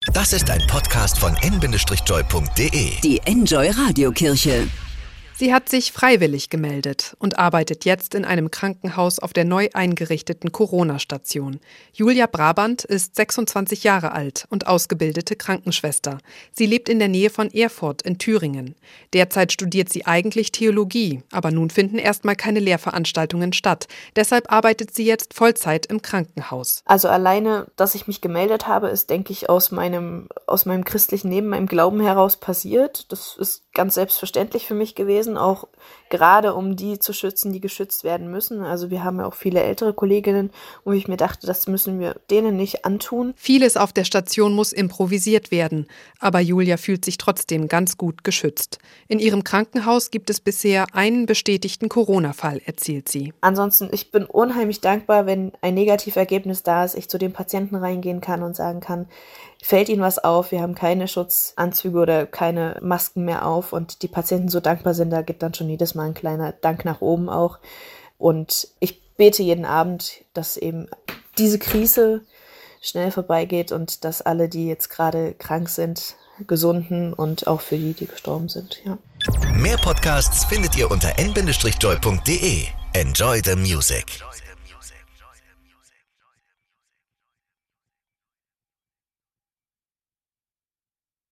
Das ist ein Podcast von n-joy.de. Die Enjoy Radiokirche. Sie hat sich freiwillig gemeldet und arbeitet jetzt in einem Krankenhaus auf der neu eingerichteten Corona-Station. Julia Brabant ist 26 Jahre alt und ausgebildete Krankenschwester. Sie lebt in der Nähe von Erfurt in Thüringen. Derzeit studiert sie eigentlich Theologie, aber nun finden erstmal keine Lehrveranstaltungen statt. Deshalb arbeitet sie jetzt Vollzeit im Krankenhaus. Also alleine, dass ich mich gemeldet habe, ist, denke ich, aus meinem christlichen Leben, meinem Glauben heraus passiert. Das ist ganz selbstverständlich für mich gewesen, auch gerade um die zu schützen, die geschützt werden müssen. Also wir haben ja auch viele ältere Kolleginnen, wo ich mir dachte, das müssen wir denen nicht antun. Vieles auf der Station muss improvisiert werden, aber Julia fühlt sich trotzdem ganz gut geschützt. In ihrem Krankenhaus gibt es bisher einen bestätigten Corona-Fall, erzählt sie. Ansonsten, ich bin unheimlich dankbar, wenn ein Negativergebnis da ist, ich zu den Patienten reingehen kann und sagen kann, fällt Ihnen was auf, wir haben keine Schutzanzüge oder keine Masken mehr auf und die Patienten so dankbar sind, da gibt dann schon jedes Mal ein kleiner Dank nach oben auch. Und ich bete jeden Abend, dass eben diese Krise schnell vorbeigeht und dass alle, die jetzt gerade krank sind, gesunden und auch für die gestorben sind. Ja. Mehr Podcasts findet ihr unter n-joy.de. Enjoy the music.